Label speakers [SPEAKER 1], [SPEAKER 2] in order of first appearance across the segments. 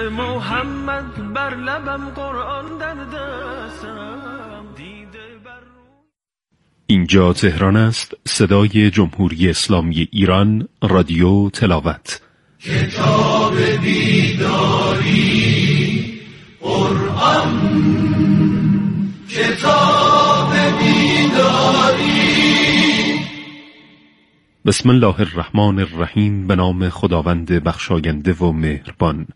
[SPEAKER 1] محمد بر لبم، قرآن در دستم، دیده بر
[SPEAKER 2] اینجا تهران است. صدای جمهوری اسلامی ایران، رادیو تلاوت.
[SPEAKER 3] کتاب بیداری قرآن، کتاب بیداری.
[SPEAKER 2] بسم الله الرحمن الرحیم. به نام خداوند بخشاینده و مهربان.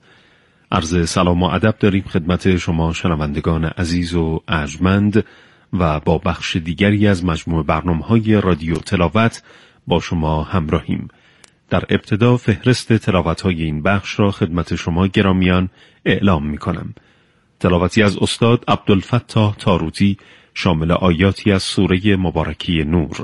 [SPEAKER 2] عرض سلام و ادب داریم خدمت شما شنوندگان عزیز و ارجمند و با بخش دیگری از مجموع برنامه‌های رادیو تلاوت با شما همراهیم. در ابتدا فهرست تلاوت‌های این بخش را خدمت شما گرامیان اعلام می‌کنم. تلاوتی از استاد عبدالفتاح تاروتی شامل آیاتی از سوره مبارکی نور.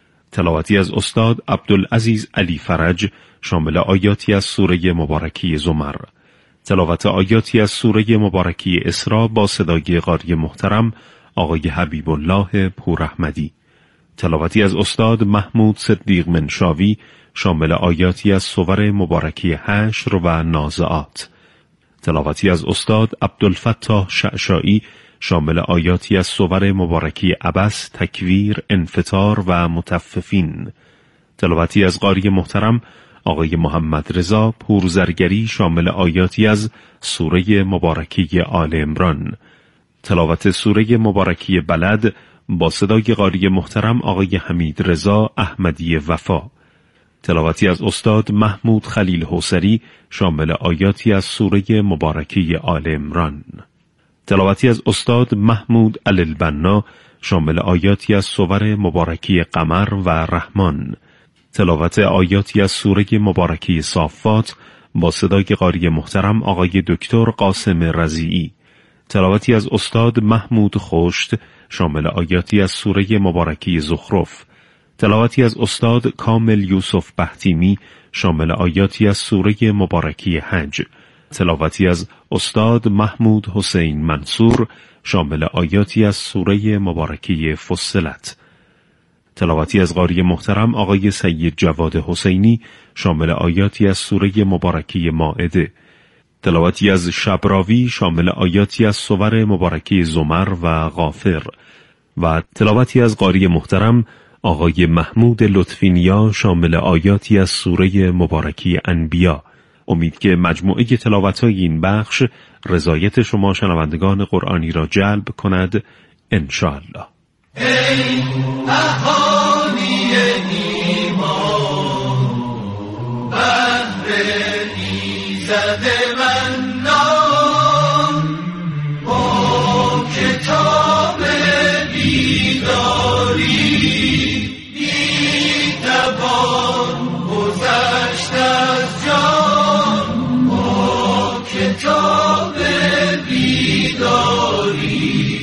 [SPEAKER 2] تلاوتی از استاد عبدالعزیز علی فرج شامل آیاتی از سوره مبارکی زمر. تلاوت آیاتی از سوره مبارکی اسراء با صدای قاری محترم آقای حبیب الله پوراحمدی. تلاوتی از استاد محمود صدیق منشاوی شامل آیاتی از سور مبارکی حشر و نازعات. تلاوتی از استاد عبدالفتاح شعشاعی شامل آیاتی از سور مبارکی عبس، تکویر، انفطار و مطففین. تلاوتی از قاری محترم آقای محمد رضا پورزرگری شامل آیاتی از سوره مبارکی آل عمران. تلاوت سوره مبارکی بلد با صدای قاری محترم آقای حمید رضا احمدی وفا. تلاوتی از استاد محمود خلیل حوسری شامل آیاتی از سوره مبارکی آل عمران. تلاوتی از استاد محمود البنا شامل آیاتی از سور مبارکی قمر و رحمان. تلاوت آیاتی از سوره مبارکی صافات با صدای قاری محترم آقای دکتر قاسم رضیعی. تلاوتی از استاد محمود خشت شامل آیاتی از سوره مبارکی زخرف. تلاوتی از استاد کامل یوسف بحتیمی شامل آیاتی از سوره مبارکی حج. تلاوتی از استاد محمود حسین منصور شامل آیاتی از سوره مبارکی فصلت. تلاوتی از قاری محترم آقای سید جواد حسینی شامل آیاتی از سوره مبارکی مائده. تلاوتی از شبراوی شامل آیاتی از سور مبارکی زمر و غافر و تلاوتی از قاری محترم آقای محمود لطفینیا شامل آیاتی از سوره مبارکی انبیا. امید که مجموعه تلاوت‌های این بخش رضایت شما شنوندگان قرآنی را جلب کند انشاءالله.
[SPEAKER 3] ای اهالی ایمان، بهر ایزد منان، با کتاب بیداری می‌توان گذشت از جان، با کتاب بیداری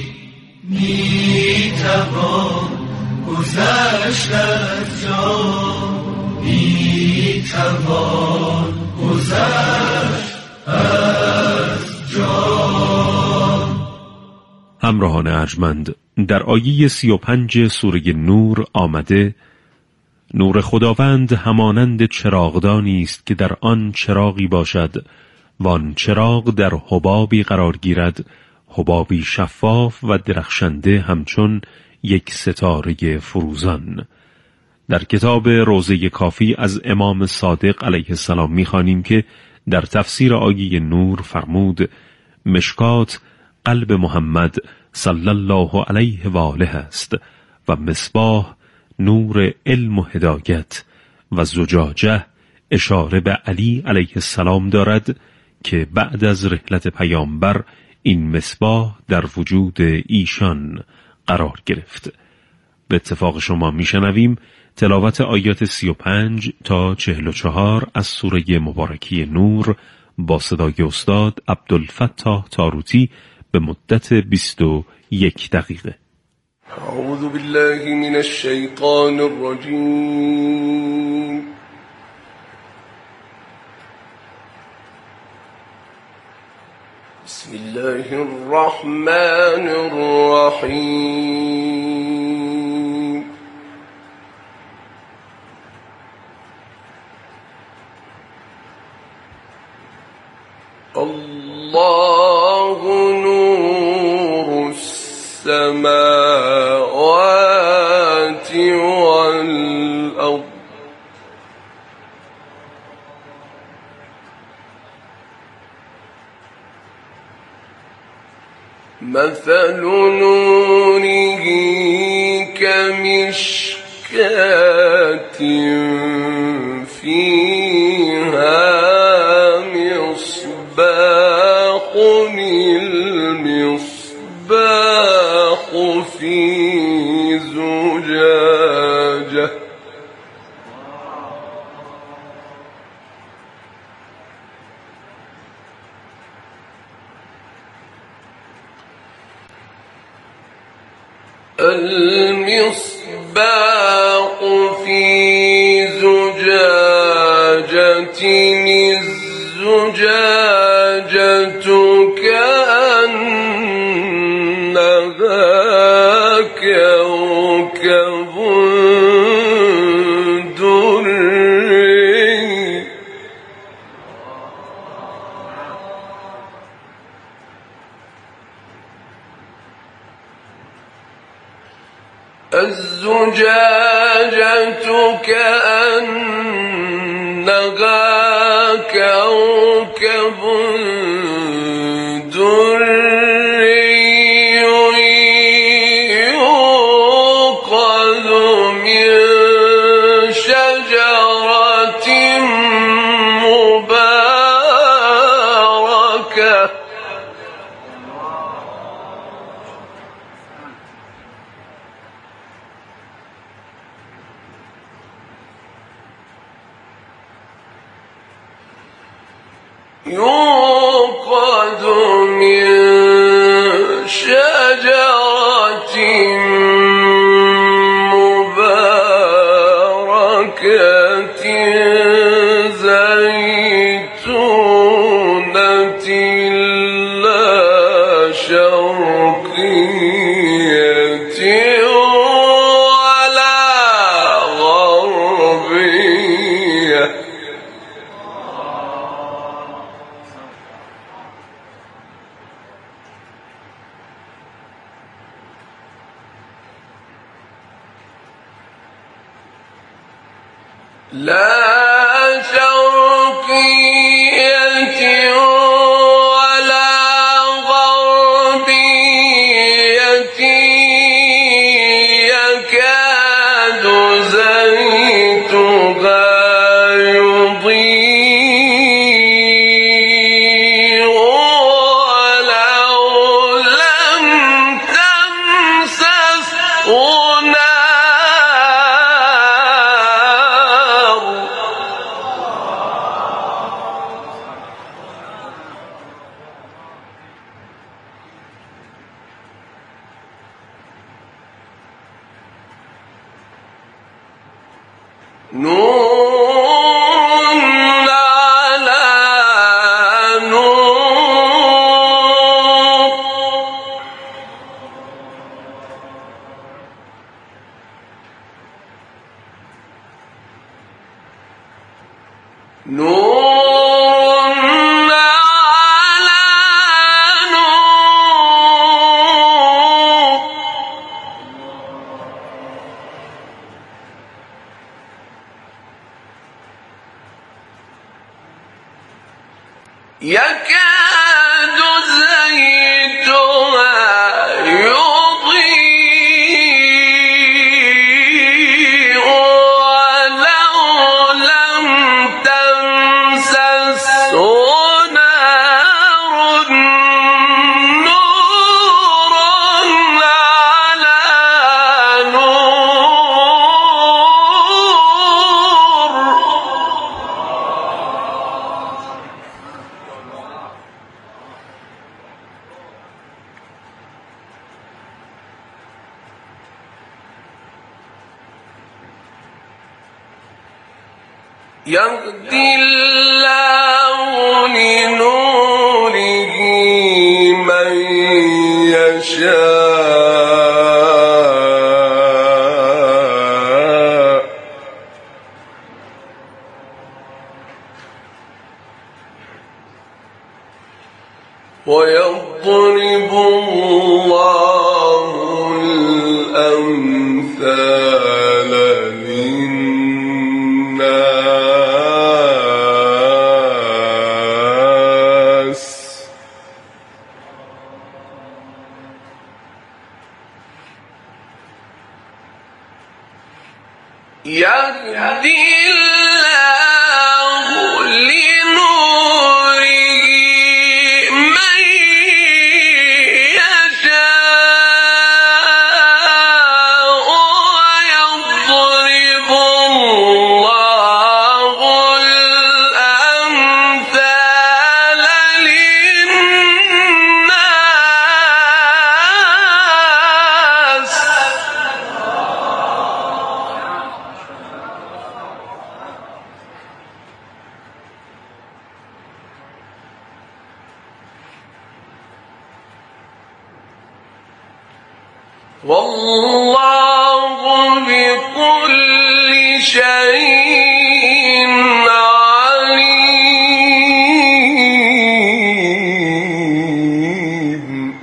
[SPEAKER 3] می‌توان گذشت از جان، می‌توان گذشت از جان.
[SPEAKER 2] همراهان ارجمند، در آیه 35 سوره نور آمده: نور خداوند همانند چراغدانی است که در آن چراغی باشد و آن چراغ در حبابی قرار گیرد، حبابی شفاف و درخشنده همچون یک ستاره فروزان. در کتاب روضه کافی از امام صادق علیه السلام می‌خوانیم که در تفسیر آیه نور فرمود: مشکات قلب محمد صلی الله علیه و آله است و مصباح نور علم و هدایت و زجاجه اشاره به علی علیه السلام دارد که بعد از رحلت پیامبر این مصباح در وجود ایشان قرار گرفت. به اتفاق شما میشنویم تلاوت آیات 35 تا 44 از سوره مبارکی نور با صدای استاد عبدالفتاح تاروتی به مدت 21 دقیقه.
[SPEAKER 4] اعوذ بالله من الشیطان الرجیم. بسم الله الرحمن الرحیم. الله السماوات والأرض مثل نوره كمشكاة فيها مصباح المصباح في زجاجة المصباح في زجاجة الزجاجة كأنها كوكب دري الزجاجة كأنها كوكب دري يوقد من شجرة مباركة يوقد من شجرة مباركة زيتونة لا شرقية ولا غربية لا شرقية ولا غربية يكاد زيتها يضيء ولو لم تمسسه نور على نور نور على نور يكاد زيتها يضيء ولو لم تمسسه نار نور على نور يهدي الله لنوره من يشاء ويضرب الله الأمثال للناس يهدي الله لنوره من يشاء ويضرب الله الأمثال للناس والله بكل شيء عليم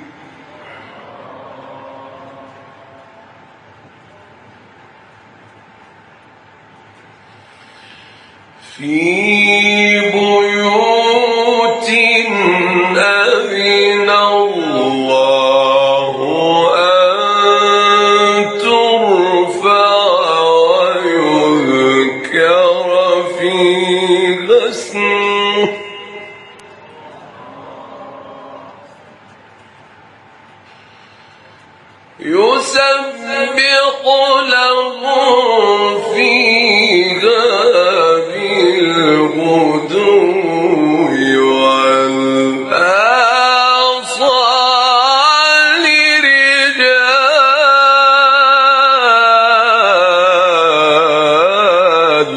[SPEAKER 4] في بيوت أذن الله أن ترفع ويذكر فيها اسمه يسبح له فيها بالغدو والآصال رجال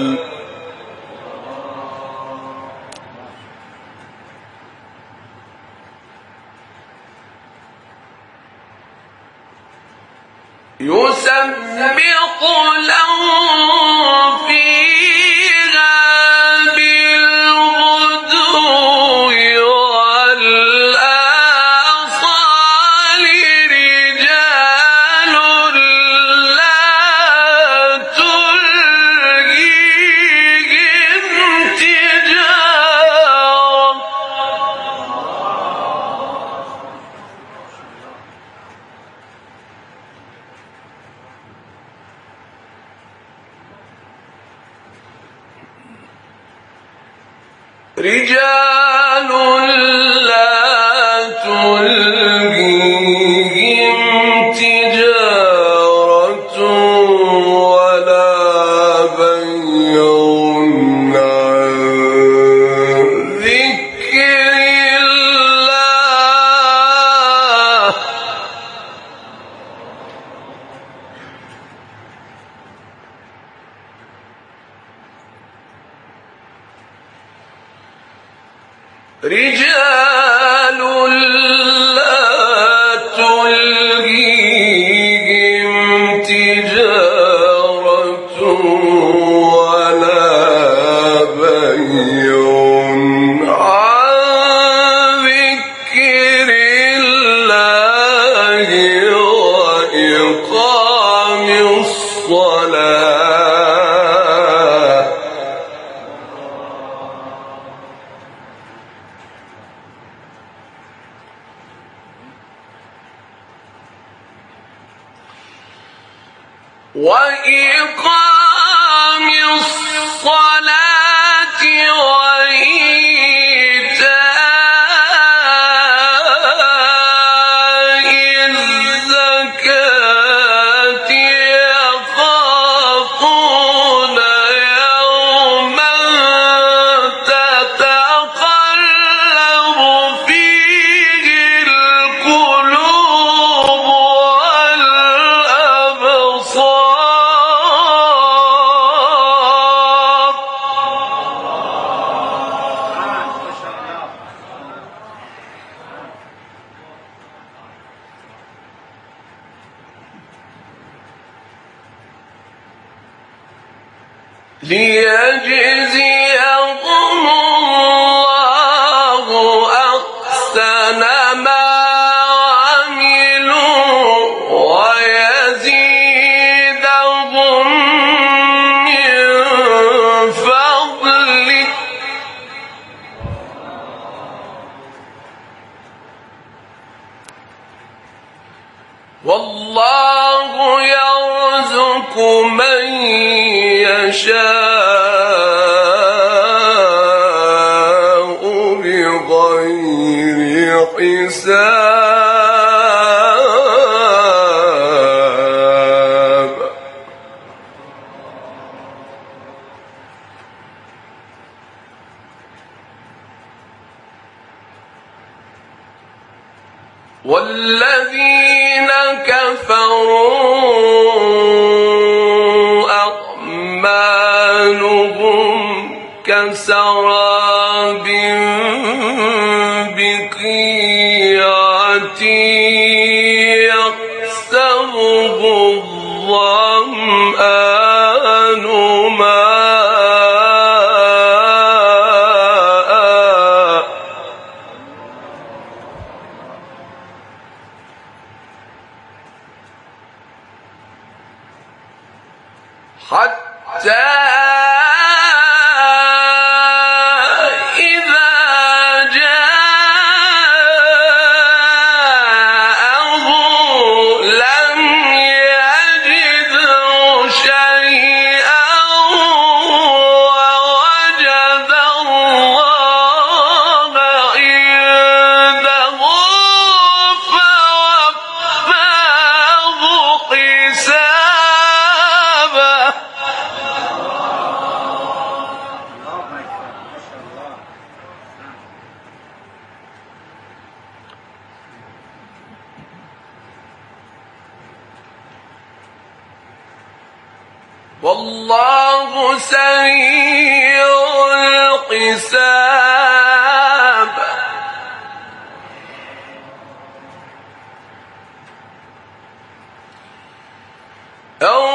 [SPEAKER 4] يسبح له فيها بالغدو والآصال رجال لا تلهيهم تجارة رجال لا تلهيهم تجارة ولا بيع عن ذكر الله رجال لا تلهيهم تجارة ولا بيع عن ذكر الله وإقام الصلاة وإقام الصلاة وإيتاء الزكاة يخافون يوما تتقلب فيه القلوب والأبصار ليجزيهم الله أحسن ما عملوا ويزيدهم يرزق من يشاء بغير حساب والذين كفروا أعمالهم كسراب بقيعة يحسبه الظمآن ماء حتى والله سريع الحساب أو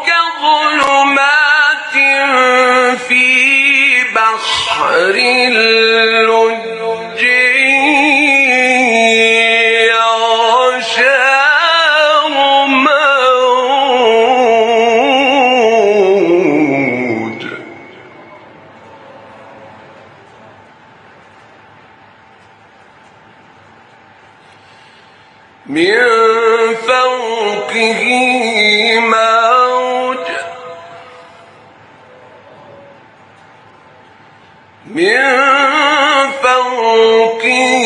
[SPEAKER 4] كظلمات في بحر اللج يغشاه موج من فوقه موج من فوقه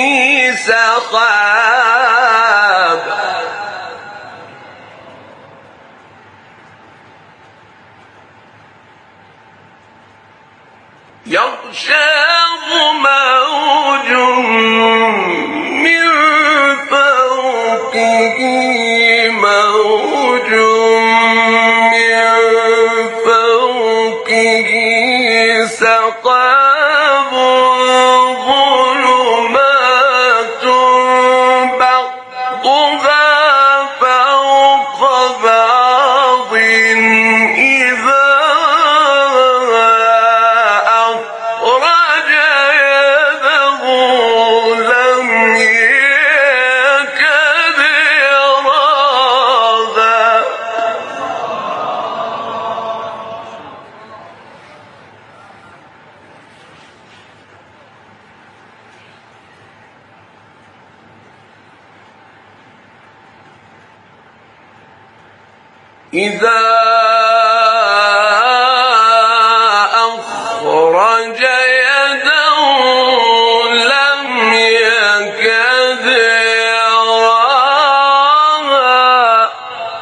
[SPEAKER 4] سحاب يغشاه موج من فوقه موج من فوقه سحاب ظلمات بعضها فوق بعض إذا أخرج يده لم يكد يراها إذا أخرج يده لم يكد يراها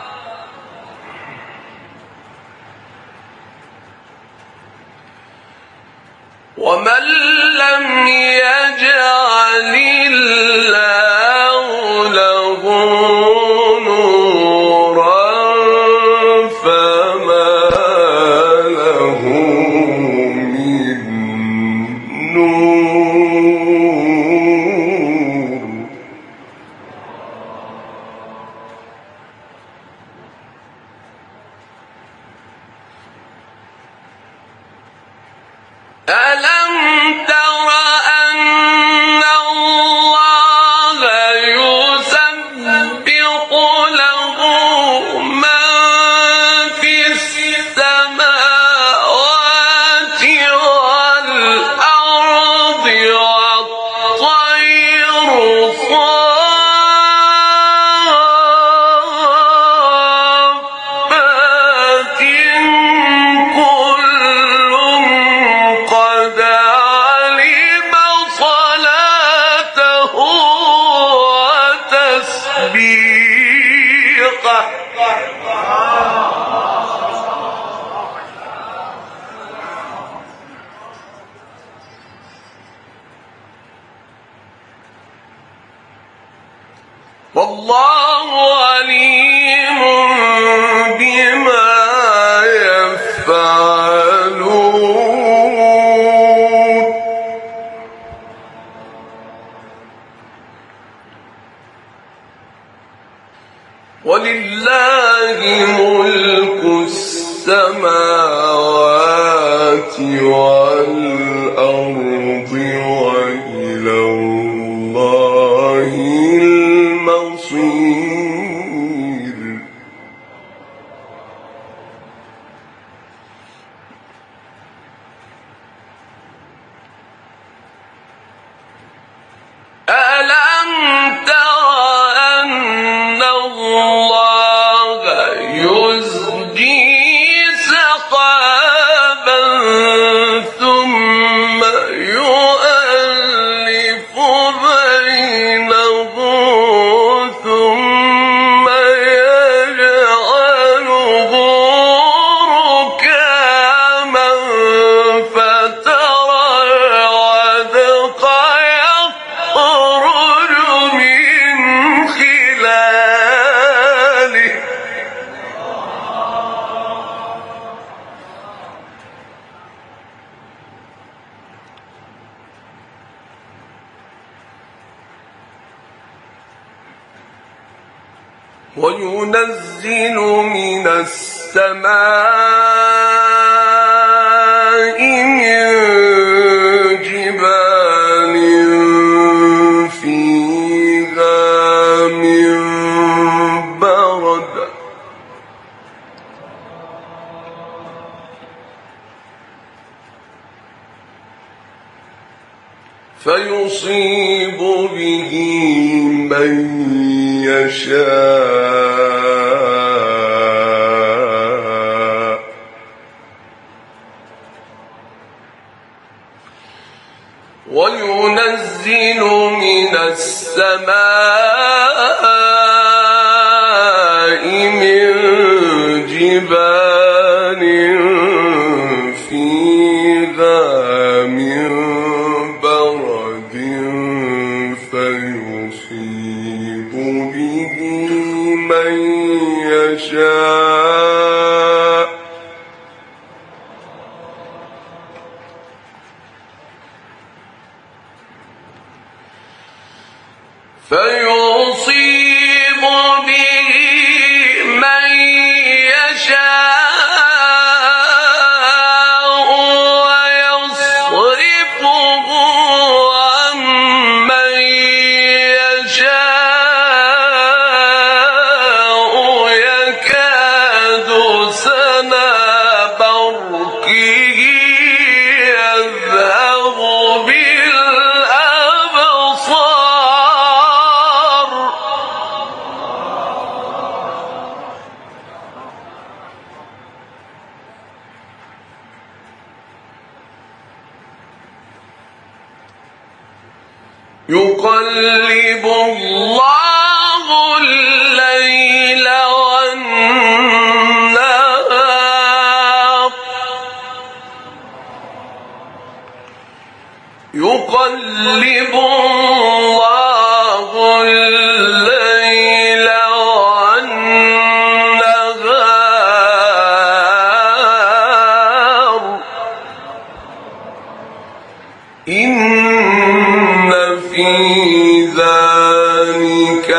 [SPEAKER 4] ومن لم يجعل الله له نورا فما له من نور ألم تر أن الله يسبح له من في السماوات والأرض والطير صافات ملك السماوات والأرض وإلى الله المصير. ألم تر أن الله يزجي سحابا ثم يؤلف بينه ثم يجعله ركاما فترى الودق يخرج من خلاله وينزل من السماء من جبال فيها من برد فيصيب به من يشاء وينزل من السماء من جبال فيها من برد فيصيب به من يشاء فيصيب به من يشاء ويصرفه عن من يشاء يكاد سنا برقه يذهب بالأبصار يقلب الله الليل والنهار يقلب الله الليل والنهار إن في ذلك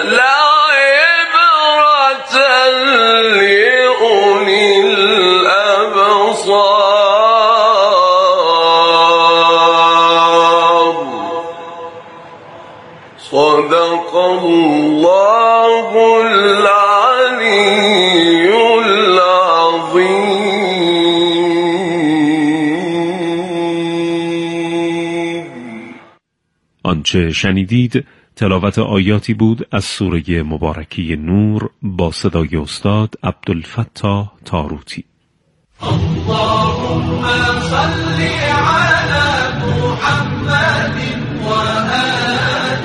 [SPEAKER 4] لعبرة لأولي الأبصار. صدق الله العلي العظيم.
[SPEAKER 2] آنچه شنیدید تلاوت آیاتی بود از سوره مبارکی نور با صدای استاد عبدالفتاح تاروتی.
[SPEAKER 3] اللهم صل على محمد وآل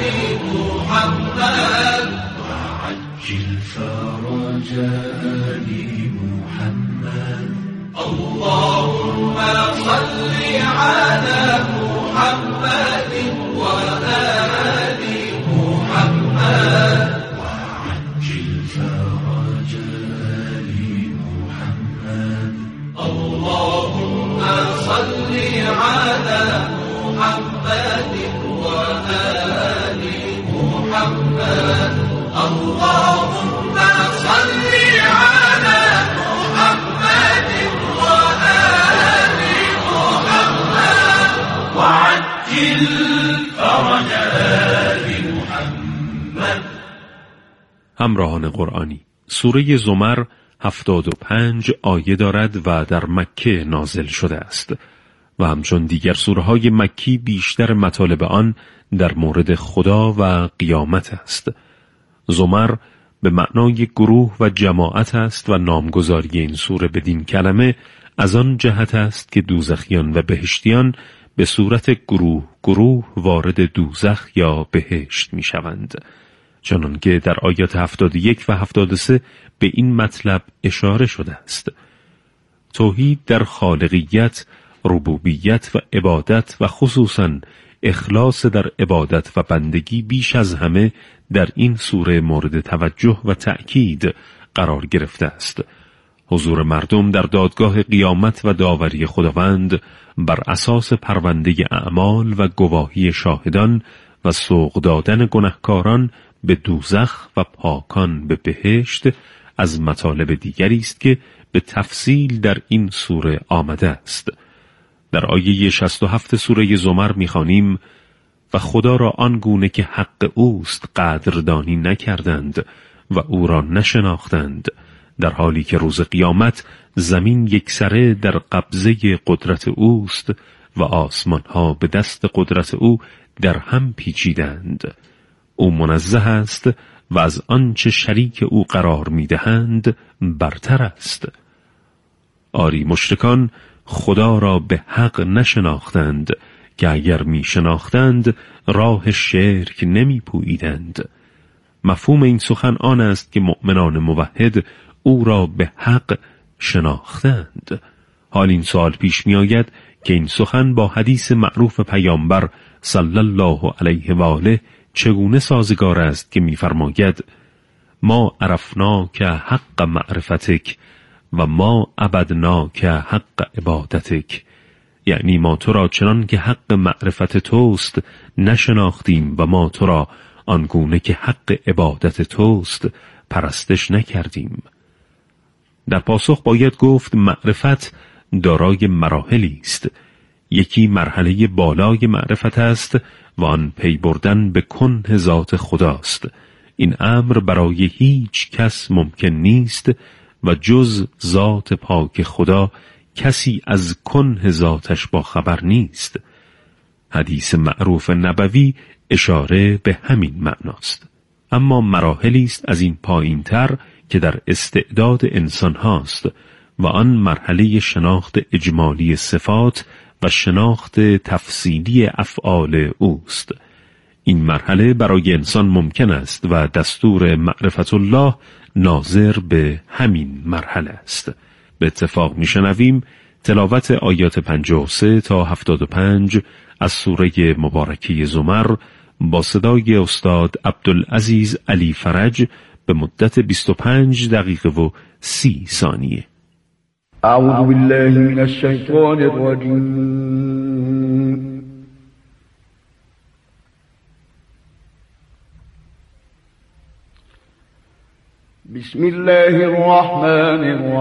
[SPEAKER 3] محمد وعجل فرج آل محمد. اللهم صل على محمد وآل محمد وعجل فرج آل محمد. اللهم صل على محمد وآل محمد. اللهم صل على
[SPEAKER 2] همراهان قرآنی، سوره زمر 75 آیه دارد و در مکه نازل شده است و همچون دیگر سوره های مکی بیشتر مطالب آن در مورد خدا و قیامت است. زمر به معنای گروه و جماعت است و نامگذاری این سوره بدین کلمه از آن جهت است که دوزخیان و بهشتیان به صورت گروه گروه وارد دوزخ یا بهشت می شوند، چنانکه در آیات 71 و 73 به این مطلب اشاره شده است. توحید در خالقیت، ربوبیت و عبادت و خصوصاً اخلاص در عبادت و بندگی بیش از همه در این سوره مورد توجه و تأکید قرار گرفته است. حضور مردم در دادگاه قیامت و داوری خداوند بر اساس پرونده اعمال و گواهی شاهدان و سوق دادن گنهکاران به دوزخ و پاکان به بهشت از مطالب دیگری است که به تفصیل در این سوره آمده است. در آیه 67 سوره زمر می‌خوانیم: و خدا را آنگونه که حق اوست قدردانی نکردند و او را نشناختند، در حالی که روز قیامت زمین یکسره در قبضه قدرت اوست و آسمانها به دست قدرت او در هم پیچیدند. او منزه است و از آنچه شریک او قرار می‌دهند برتر است. آری مشرکان خدا را به حق نشناختند که اگر می شناختند راه شرک نمی پوییدند. مفهوم این سخن آن است که مؤمنان موحد او را به حق شناختند. حال این سوال پیش می آید که این سخن با حدیث معروف پیامبر صلی الله علیه و آله چگونه سازگار است که می فرماید: ما عرفناک حق معرفتک و ما عبدناک حق عبادتک، یعنی ما تو را چنان که حق معرفت توست نشناختیم و ما تو را آنگونه که حق عبادت توست پرستش نکردیم. در پاسخ باید گفت معرفت دارای مراحلی است. یکی مرحله بالای معرفت است و آن پی بردن به کنه ذات خداست. این امر برای هیچ کس ممکن نیست و جز ذات پاک خدا کسی از کنه ذاتش با خبر نیست. حدیث معروف نبوی اشاره به همین معناست. اما مراحلی است از این پایین‌تر که در استعداد انسان هاست و آن مرحله شناخت اجمالی صفات و شناخت تفصیلی افعال اوست. این مرحله برای انسان ممکن است و دستور معرفت الله ناظر به همین مرحله است. به اتفاق میشنویم تلاوت آیات 53 تا 75 از سوره مبارکه زمر با صدای استاد عبدالعزیز علی فرج به مدت 25 دقیقه و 30 ثانیه.
[SPEAKER 5] اعوذ بالله من الشیطان الرجیم. بسم الله الرحمن الرحیم.